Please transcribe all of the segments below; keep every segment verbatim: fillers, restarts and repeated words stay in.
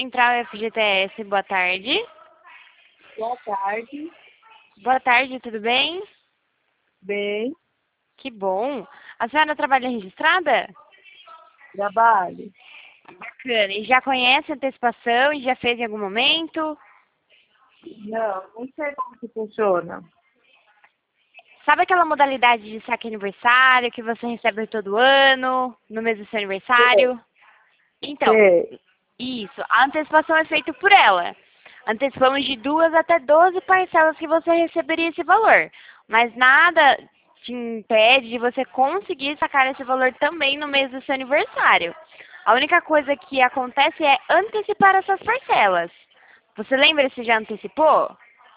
Central F G T S, boa tarde. Boa tarde. Boa tarde, tudo bem? Bem, Que bom. A senhora trabalha registrada? trabalho. Bacana. E já conhece a antecipação e já fez em algum momento? Não, não sei como que funciona. Sabe aquela modalidade de saque aniversário que você recebe todo ano, no mês do seu aniversário? Então, Sei. isso. A antecipação é feita por ela. Antecipamos de duas até doze parcelas que você receberia esse valor. Mas nada te impede de você conseguir sacar esse valor também no mês do seu aniversário. A única coisa que acontece é antecipar essas parcelas. Você lembra se já antecipou?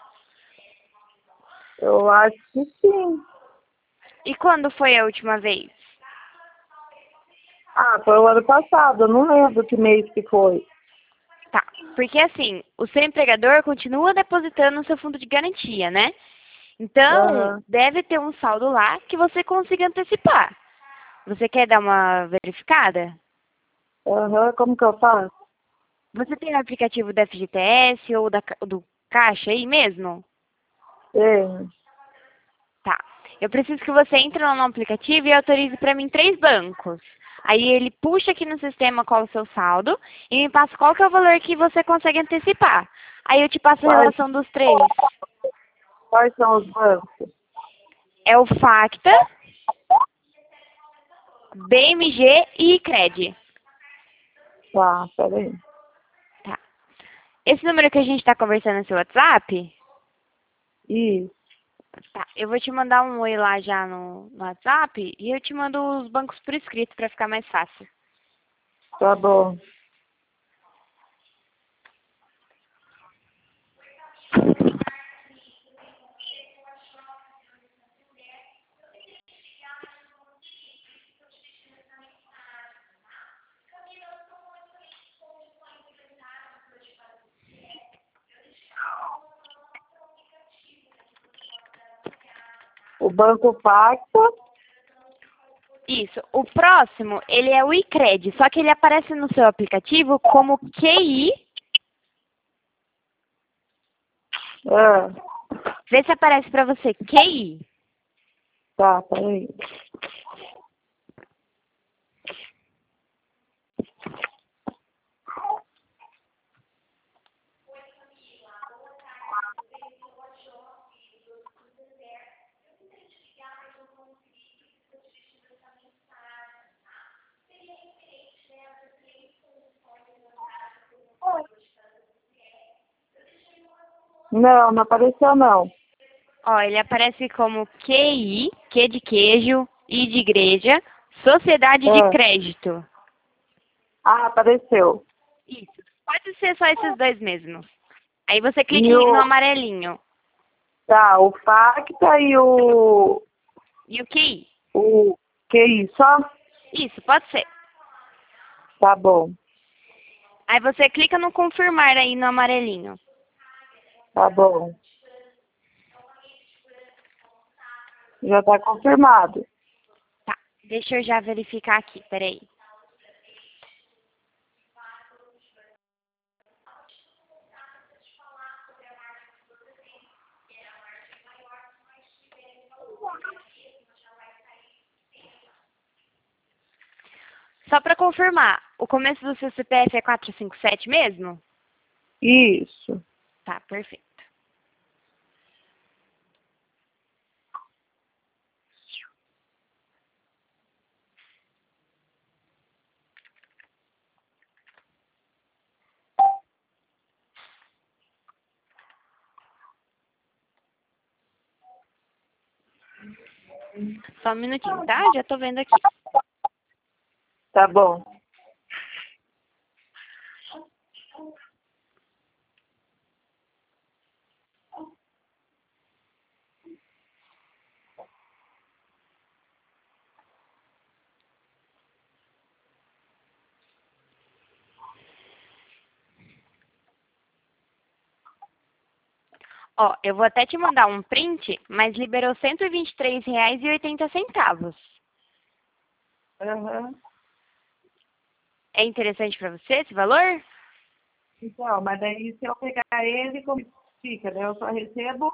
Eu acho que sim. E quando foi a última vez? Ah, foi o ano passado, eu não lembro que mês que foi. Tá, porque assim, o seu empregador continua depositando no seu fundo de garantia, né? Então, Aham. deve ter um saldo lá que você consiga antecipar. Você quer dar uma verificada? Aham, como que eu faço? Você tem o aplicativo da F G T S ou da, Ca- do Caixa aí mesmo? Tenho. Tá. Eu preciso que você entre lá no aplicativo e autorize para mim três bancos. Aí ele puxa aqui no sistema qual é o seu saldo e me passa qual que é o valor que você consegue antecipar. Aí eu te passo a Quais, relação dos três. quais são os bancos? É o Facta, B M G e Cred. Tá, peraí. Tá. Esse número que a gente está conversando no seu WhatsApp, Isso, tá. Eu vou te mandar um oi lá já no, no WhatsApp e eu te mando os bancos por escrito para ficar mais fácil. tá bom. O Banco Facta. Isso. O próximo, ele é o iCred, só que ele aparece no seu aplicativo como Q I. Ah, Vê se aparece para você Q I. tá, peraí. Não, não apareceu não. Ó, ele aparece como Q I, Q de queijo, I de igreja, Sociedade de Ah, Crédito. ah, apareceu. Isso. Pode ser só esses dois mesmos. Aí você clica E em- no o, amarelinho. tá, o Facta e o, E o Q I? o Q I só? Isso, pode ser. Tá bom, Aí você clica no confirmar aí no amarelinho. tá bom. Já tá confirmado. Tá, deixa eu já verificar aqui, peraí. Só para confirmar, o começo do seu C P F é quatro cinco sete mesmo? Isso. Tá, perfeito. Só um minutinho, tá? Já tô vendo aqui. Tá bom. Ó, eu vou até te mandar um print, mas liberou cento e vinte e três reais e oitenta centavos. Aham. É interessante para você esse valor? Então, mas daí se eu pegar ele, como fica? Daí eu só recebo.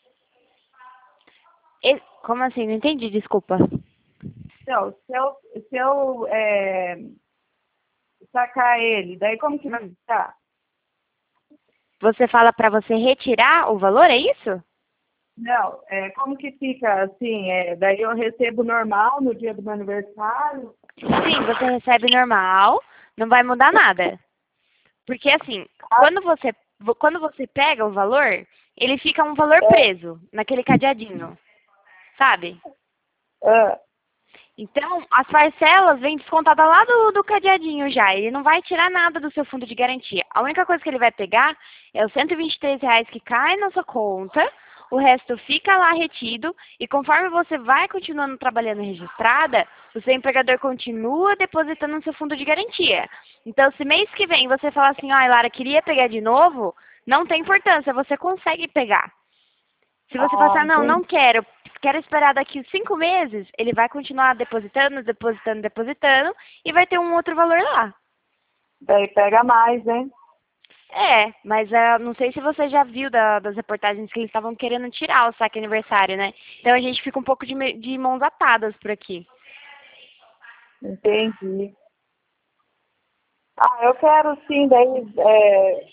E- Como assim? Não entendi, desculpa. Então, se eu, se eu é, sacar ele, daí como que vai Hum. ficar? Você fala para você retirar o valor, é isso? Não, é, como que fica assim? É, daí eu recebo normal no dia do meu aniversário? Sim, você recebe normal, não vai mudar nada. Porque assim, Ah, quando você, quando você pega o valor, ele fica um valor preso naquele cadeadinho, sabe? ah, Então, as parcelas vêm descontadas lá do, do cadeadinho já. Ele não vai tirar nada do seu fundo de garantia. A única coisa que ele vai pegar é os cento e vinte e três reais que caem na sua conta, o resto fica lá retido, e conforme você vai continuando trabalhando registrada, o seu empregador continua depositando no seu fundo de garantia. Então, se mês que vem você falar assim, ai, Lara, queria pegar de novo, não tem importância, você consegue pegar. Se você ah, passar, não, não entendi. quero, quero esperar daqui cinco meses, ele vai continuar depositando, depositando, depositando, e vai ter um outro valor lá. Daí pega mais, hein? É, mas uh, não sei se você já viu da- das reportagens que eles estavam querendo tirar o saque aniversário, né? Então a gente fica um pouco de, me- de mãos atadas por aqui. Entendi. Ah, eu quero sim, daí é,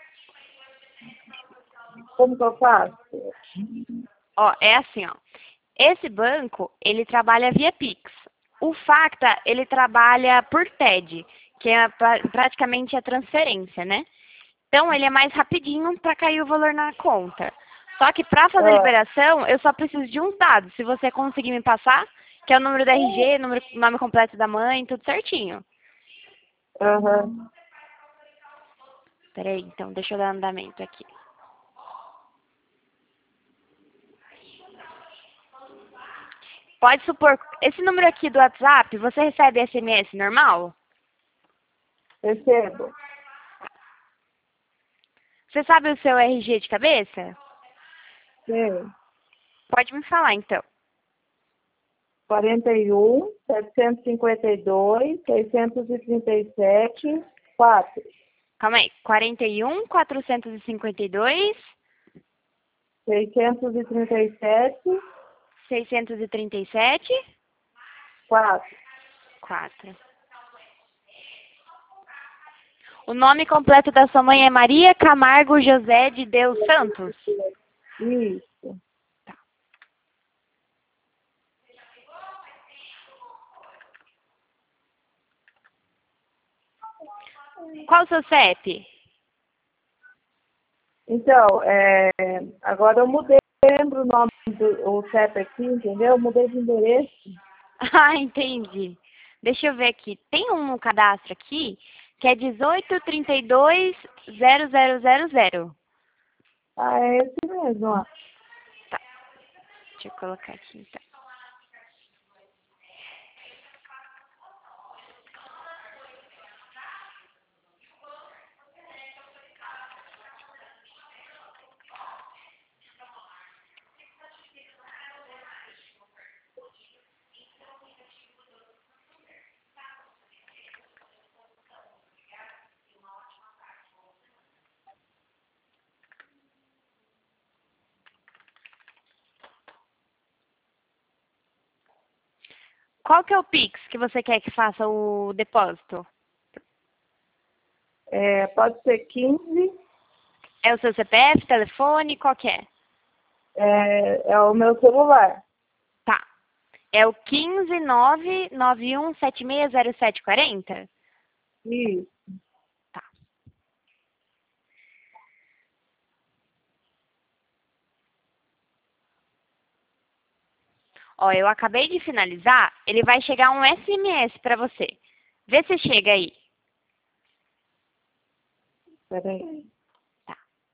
como que eu faço? Ó, é assim, ó. Esse banco, ele trabalha via Pix. O Facta, ele trabalha por T E D, que é pra- praticamente a transferência, né? Então, ele é mais rapidinho para cair o valor na conta. Só que para fazer a Ah, liberação, eu só preciso de uns dados. Se você conseguir me passar, que é o número da R G, número, nome completo da mãe, tudo certinho. aham. Peraí, então, deixa eu dar andamento aqui. Pode supor, esse número aqui do WhatsApp, você recebe S M S normal? Recebo. Você sabe o seu R G de cabeça? Sim. Pode me falar, então. quarenta e um, setecentos e cinquenta e dois, seiscentos e trinta e sete, quatro. Calma aí. quarenta e um, quatrocentos e cinquenta e dois, seiscentos e trinta e sete, seiscentos e trinta e sete, quatro. quatro. O nome completo da sua mãe é Maria Camargo José de Deus Santos? Isso. Qual o seu C E P? Então, é, agora eu mudei, lembro o nome do o C E P aqui, entendeu? Eu mudei de endereço. Ah, entendi. Deixa eu ver aqui. Tem um no cadastro aqui que é dezoito trinta e dois zero zero zero zero. Ah, é esse mesmo, ó. Tá, deixa eu colocar aqui então. Qual que é o Pix que você quer que faça o depósito? É, pode ser quinze, É o seu C P F, telefone, qual que é? é, é o meu celular. Tá. É o quinze nove nove um sete seis zero sete quatro zero? Isso. Tá. Ó, eu acabei de finalizar, ele vai chegar um S M S para você. Vê se chega aí. Peraí. Tá.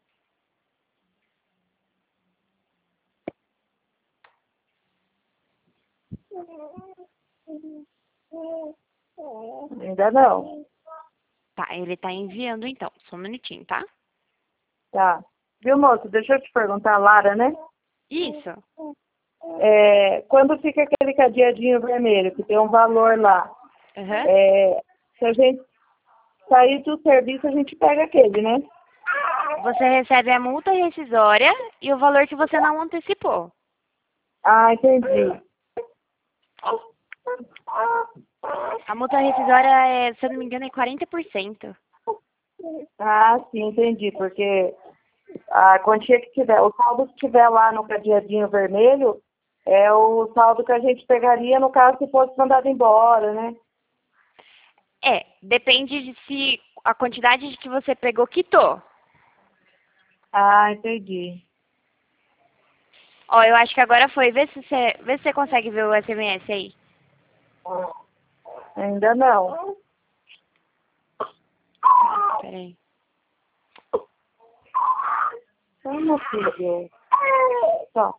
Ainda não. Tá, ele tá enviando então. Só um minutinho, tá? Tá. Viu, moço? Deixa eu te perguntar, Lara, né? Isso. É, quando fica aquele cadeadinho vermelho, que tem um valor lá, Aham. é, se a gente sair do serviço a gente pega aquele, né? Você recebe a multa rescisória e o valor que você não antecipou. Ah, entendi. A multa rescisória, é, se eu não me engano, é quarenta por cento. Ah, sim, entendi, porque a quantia que tiver, o saldo que tiver lá no cadeadinho vermelho é o saldo que a gente pegaria no caso se fosse mandado embora, né? É, depende de se a quantidade de que você pegou quitou. Ah, entendi. Ó, eu acho que agora foi. Vê se você, vê se você consegue ver o S M S aí. Ainda não. Peraí. Vamos, filho. Só.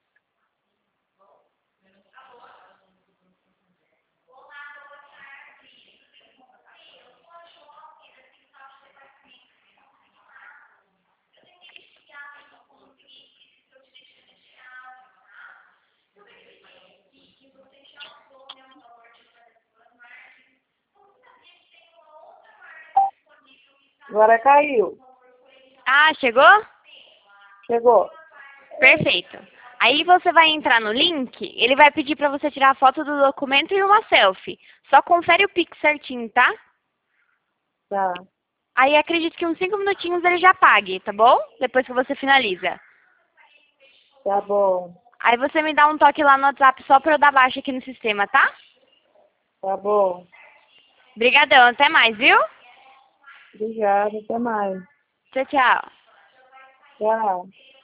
Agora caiu. Ah, chegou? Chegou. Perfeito. Aí você vai entrar no link, ele vai pedir para você tirar a foto do documento e uma selfie. Só confere o Pix certinho, tá? Tá. Aí acredito que uns cinco minutinhos ele já pague, tá bom? Depois que você finaliza. Tá bom. Aí você me dá um toque lá no WhatsApp só pra eu dar baixa aqui no sistema, tá? Tá bom. Obrigadão, até mais, viu? Obrigada. Até mais. Tchau, tchau. Tchau.